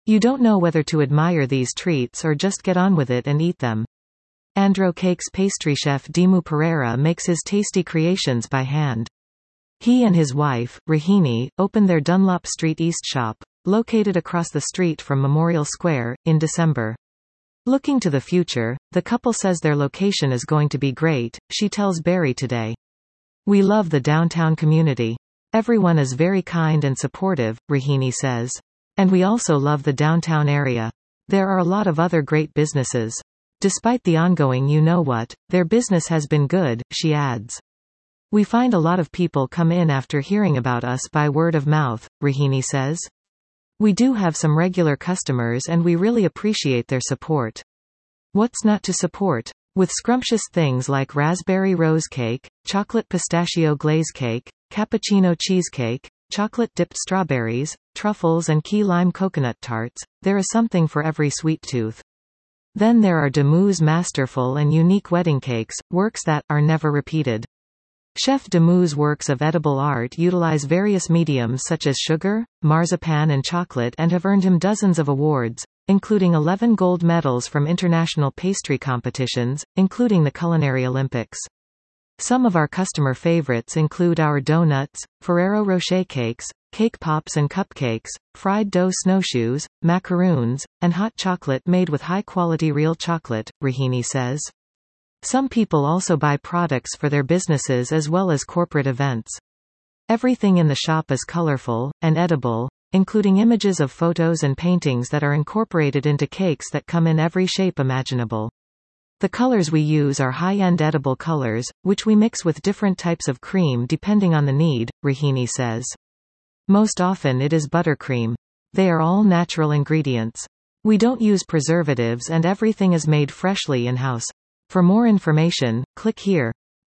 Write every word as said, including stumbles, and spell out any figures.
You don't know whether to admire these treats or just get on with it and eat them. Andro Cakes pastry chef Dimmu Pereira makes his tasty creations by hand. He and his wife, Rahini, opened their Dunlop Street East shop, located across the street from Memorial Square, in December. Looking to the future, the couple says their location is going to be great, she tells Barry Today. We love the downtown community. Everyone is very kind and supportive, Rahini says. And we also love the downtown area. There are a lot of other great businesses. Despite the ongoing you know what, their business has been good, she adds. We find a lot of people come in after hearing about us by word of mouth, Rahini says. We do have some regular customers and we really appreciate their support. What's not to support? With scrumptious things like raspberry rose cake, chocolate pistachio glaze cake, cappuccino cheesecake, chocolate-dipped strawberries, truffles and key lime coconut tarts, there is something for every sweet tooth. Then there are Dimmu's masterful and unique wedding cakes, works that are never repeated. Chef Dimmu's works of edible art utilize various mediums such as sugar, marzipan and chocolate and have earned him dozens of awards, including eleven gold medals from international pastry competitions, including the Culinary Olympics. Some of our customer favorites include our donuts, Ferrero Rocher cakes, cake pops and cupcakes, fried dough snowshoes, macaroons, and hot chocolate made with high-quality real chocolate, Rahini says. Some people also buy products for their businesses as well as corporate events. Everything in the shop is colorful and edible, including images of photos and paintings that are incorporated into cakes that come in every shape imaginable. The colors we use are high-end edible colors, which we mix with different types of cream depending on the need, Rahini says. Most often it is buttercream. They are all natural ingredients. We don't use preservatives and everything is made freshly in-house. For more information, click here.